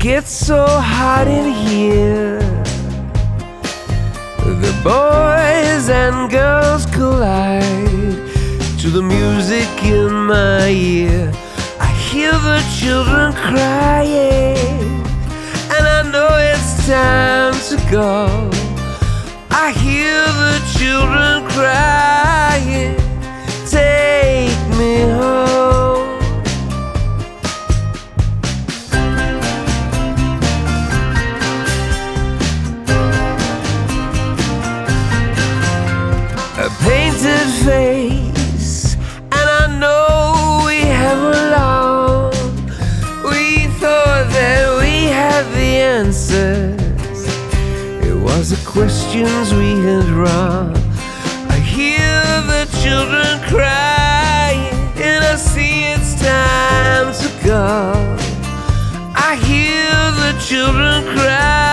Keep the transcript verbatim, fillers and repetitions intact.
gets so hot in here. The boys and girls collide to the music in my ear. I hear the children crying, and I know it's time to go. I hear the children crying, take me home. A painted face, and I know we have along. We thought that we had the answers. It was the questions we had wrong. I hear the children crying, and I see it's time to go. I hear the children cry.